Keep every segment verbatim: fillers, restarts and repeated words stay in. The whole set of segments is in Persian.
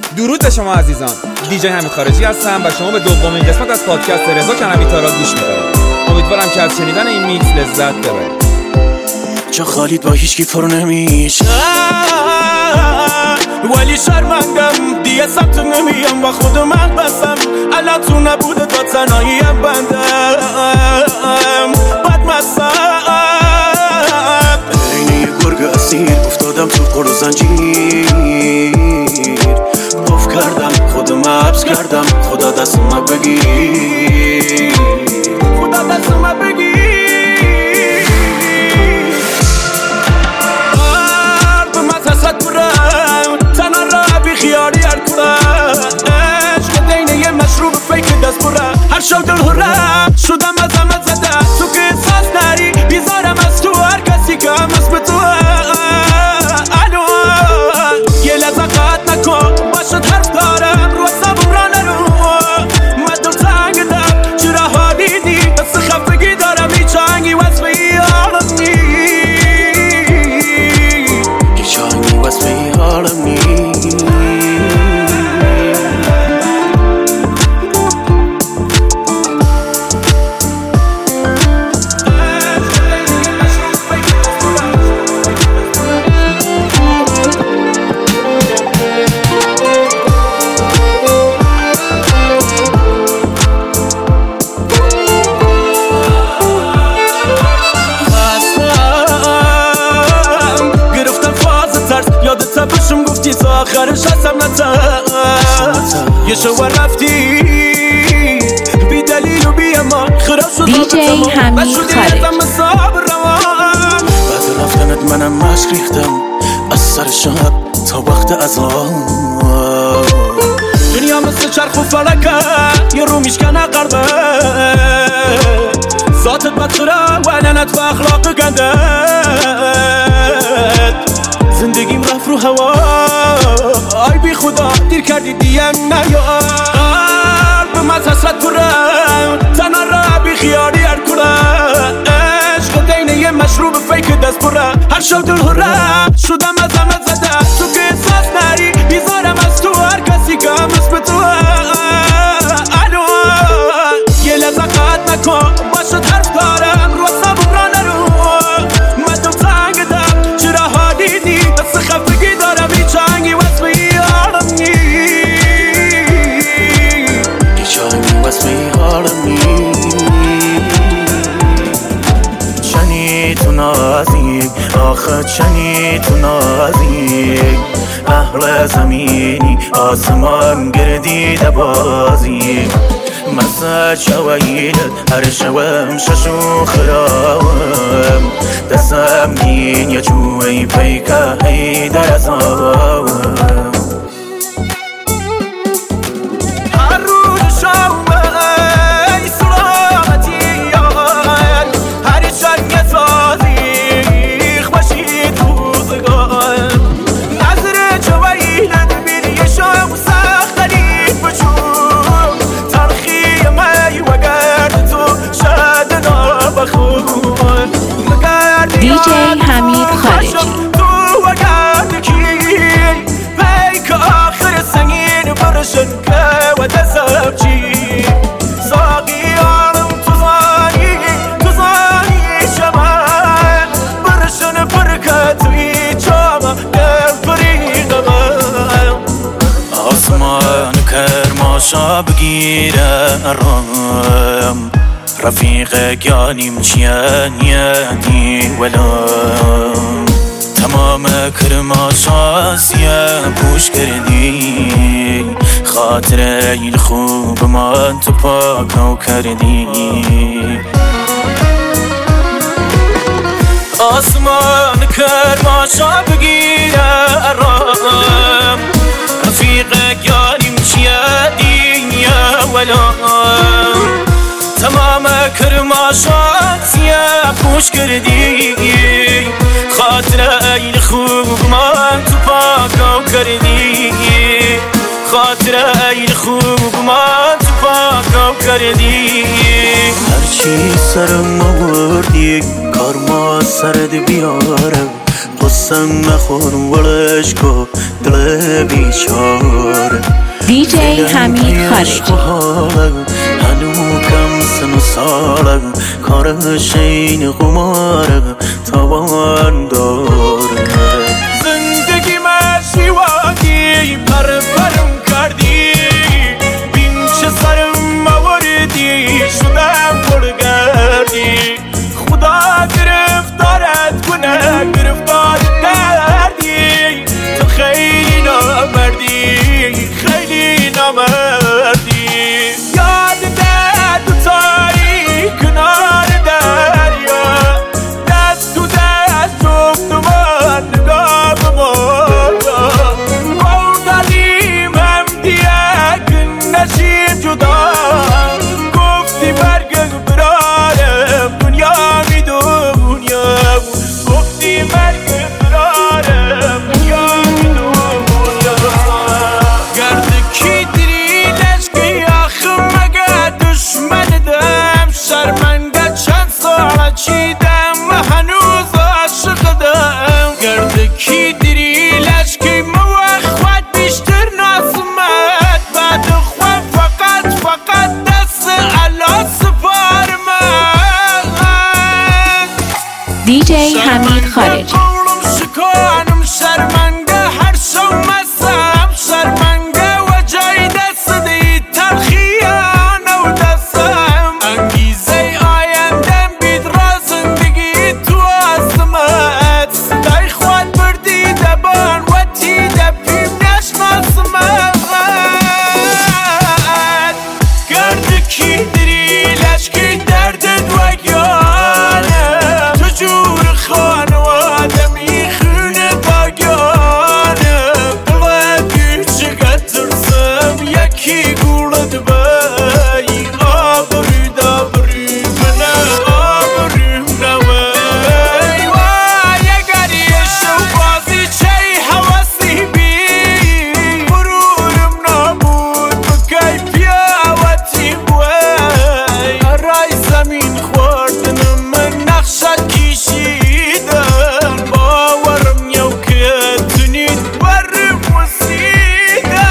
درود به شما عزیزان، دیجی حمید خارجی هستم و شما به دومین قسمت از پادکست رضا کنوی‌تارا گوش می‌کنید. امیدوارم که از شنیدن این میکس لذت ببرید. جا خالید با هیچکی پر نمیشه ولی شرمندم دیگه سمت نمیم و خودم بسم الان تو نبوده تا تنهاییم بندم بد مستم بین یه گرگ اسیر افتادم تو قر و زنجیر باف کردم خودم حبس کردم خدا دستم بگیر خدا دستم بگیر هر شب دل هرم شدم از همه زده تو که احساس نری بیزارم از تو هر کسی که هم از به تو الو یه لحظه قطع نکن باشد حرف دارم رو حسابم را نرو مدم تنگ دم چرا حالی نی دست خفگی دارم هیچ آهنگی وصفه حالم نی هیچ آهنگی وصفه حالم نی بشم گفتی تا آخرش هستم نتم یه شو رفتی بی دلیل و بی امان خراب شد دیجی حمید خارج بعد رفتنت منم مشک ریختم از سر شب تا وقت ازام دنیا مثل چرخ و فلکه یه رو میشکنه قربه ذاتت بدخوره و علنت و اخلاق گنده زندگیم رفت رو هوا آی بی خدا دیر کردی دیم نیا قلبم از حسرت پره تنها را بی خیالی هر کره عشق دینه یه مشروب فیک دست پره هر شب دل هره شدم از همه زده تو که احساس نری بیزارم از تو هر کسی که هم از به تو الو یه لحظه قطع نکن باشد حرف دارم رو حسابم را نرو مدم تنگ دم چرا حالی نی دست خفگی دارم هیچ آهنگی وصفه حالم نی هیچ آهنگی وصفه حالم نی چنی تو نازی آخه چنی تو نازی اهل زمینی آسمان گردیده بازی مسا شوایل هر شوام ششو خرام دستم دین یا جوی پیکا هی در ازام هر روز شام ای سلامتی هر چند یه تازی خوشی دوزگان نظر جوایل ببین یه شام سختنی بچون دیجی حمید خارجی تو وقت کی پیک آخر سنگین برشن که و دزم چی ساقیانم تو زانی تو زانی شمال برشن برکت توی چاما دل فریق من آسمان کرماشا بگیره رام رفیق گانیم چیان یعنی ولام تمام کرماشا سیاه پوش کردی خاطر این خوب من تو پاکو کردی آسمان کرماشا بگیره رام رفیق گانیم چیانی ولام تمام کرماشات یا پوش کردی خاطر این خوب من تو پاکو کردی خاطر این خوب من تو پاکو کردی هرچی سرم آوردی کار ما سرد بیارم قسم نخورم ولش کو عقل بیچاره دی جی حمید خارجی هنو کم سن و ساله کارش این قماره توان داره زندگی مشیوانی پر پرم کردی بین چه سرم آوردی شدم پرگردی خدا گرفتارت کنه گرفتار دردی تو خیلی نامردی خیلی نامردی یاد ده تو تاری کنار دریا دست تو دست جفت من نگاه به بالا بردالیم هم دیگه کن نشیم جدا گفتی برگه برارم دنیا می دنیا گفتی برگه برارم دنیا می دنیا گرد کی دری لشکی آخم مگه دشمن دم شرمنده چند ساله چیدم هنوز عاشق دم گرد کی دری لشکی موخ خود بیشتر ناسمت بعد خواه فقط فقط دست علا سپار من دی جی حمید خارجی قولم شکانم شرمنده هر شو مسم شرمنده و جای دست دی تلخیان و دستم انگیزه آیندم بید را زندگی تو عظمت دای خواد بردی دبان و تی دبیم نشناسمت گرد کی دری لشکی دردت و گیانم تو جور خانواده میخونه باگانم دلت چقدر ترسم یکی گولت بایی آبروی دابروی منه آبرویم نوی وای اگر یه شو بازی چی حواسی بی برورم نابود بکی پیاوتی بوی رای زمین خوردنم من نقشت کشیدم باورم یو که تونید برم وسیدم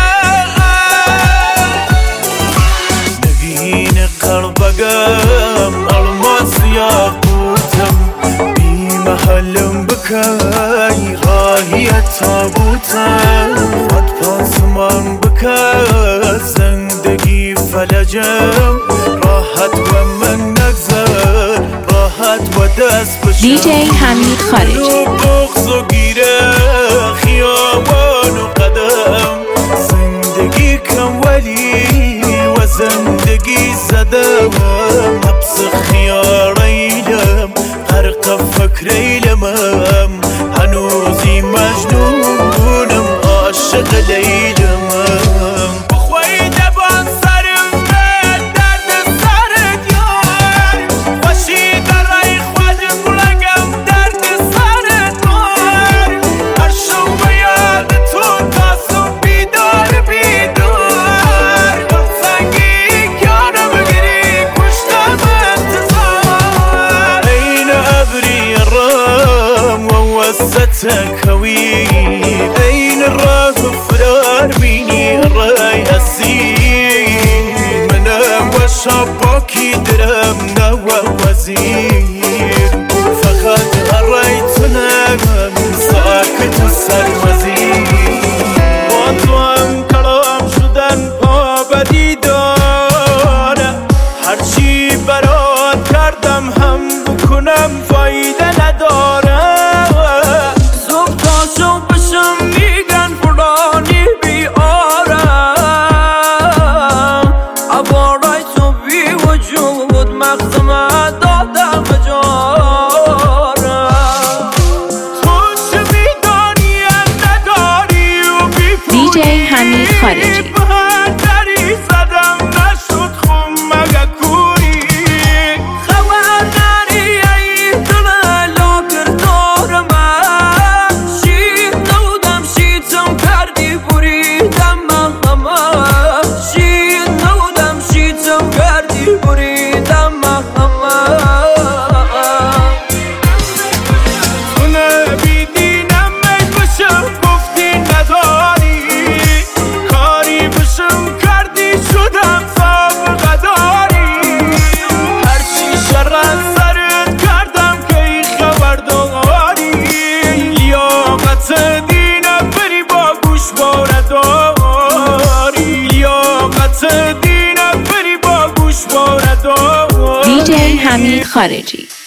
نگین قلبگم الماس یاقوتم بی محلم بکی راهی تابوتم خود پاسمان بکن زندگی فلجم راحت و من نگذر راحت و دست بشم دی جی حمید خارجی رو بغض و گیره خیابان و قدم زندگی کم ولی و زندگی زدم حبس خیار ایلم غرق فکر ایلمم هنوزی مجنونم عاشق لیلمم بخوایی دبان سرم به درد سرت یار باشی در رای خواهد بلگم درد سرت مار هر شو به یاد تو تاسم بیدار بیدار دل سنگی کیانو بگیری پشتم انتظار أين أبري الرام ووستك هوي أين الراب فرار بيني الراي أسير منام وشباكي درام نوى وزير فقط أريتنا من ساكت السر وزير وطوام کلام شدن پا بدیدانه هرچی برات کردم هم بکنم فایده نداره صبح تا شب بشم میگن فلانی بیارم عبارای تو بی وجود مغزم دادم به جارم تو چه میدانی نداری و بی دی جی حمید خارجی بهتری زدم نشد خون مگه کوری خبر نری ای دل لاکر دار من شید نودم شیدم کردی بریدم من همه شید نودم شیدم کردی بریدم من همه تو نبیدینم ای بشم گفتی ندارم حمید خارجی.